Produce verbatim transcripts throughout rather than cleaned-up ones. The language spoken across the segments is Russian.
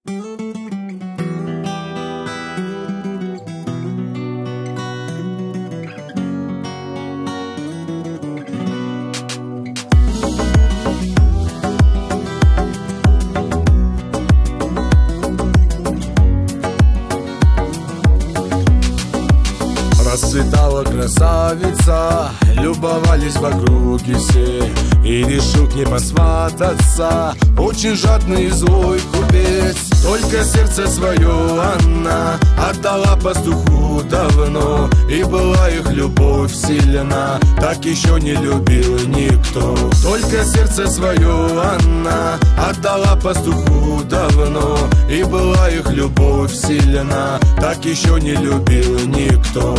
Расцветала красавица, любовались вокруг все, и решил к ней посвататься очень жадный и злой купец. Только сердце свое она отдала пастуху давно, и была их любовь сильна, так еще не любил никто. Только сердце свое она отдала пастуху давно, и была их любовь сильна, так еще не любил никто.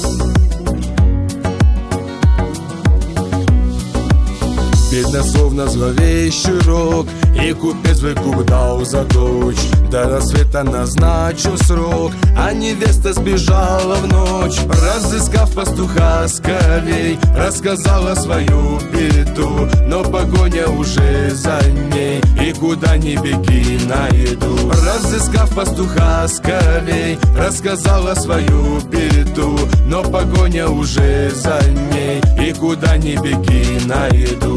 Бедно словно зловещий рок, и купец выкуп дал за дочь. До рассвета назначил срок, а невеста сбежала в ночь. Разыскав пастуха скорей, рассказала свою беду, но погоня уже за ней, и куда ни беги найду. Разыскав пастуха скорей, рассказала свою беду, но погоня уже за ней, и куда ни беги найду.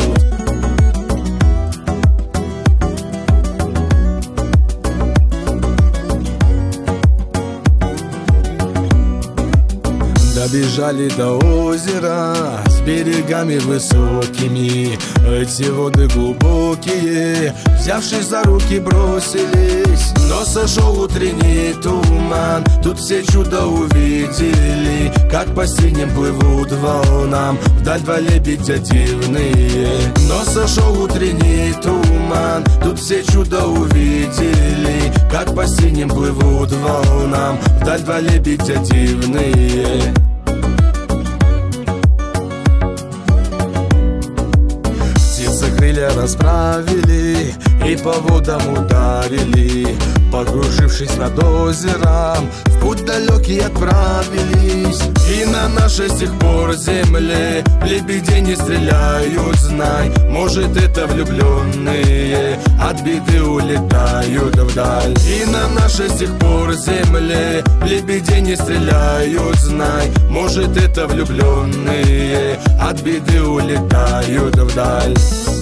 Добежали до озера с берегами высокими, эти воды глубокие, взявшись за руки, бросились. Но сошел утренний туман, тут все чудо увидели, как по синим плывут волнам вдаль два лебедя дивные. Но сошел утренний туман, тут все чудо увидели, как по синим плывут волнам вдаль два лебедя дивные. Крылья расправили и по водам ударили, погружившись над озером, в путь далекий отправились. И на нашей с тех пор земле лебедей не стреляют, знай. Может, это влюбленные от беды улетают вдаль. И на нашей с тех пор земле лебедей не стреляют, знай. Может, это влюбленные от беды улетают вдаль.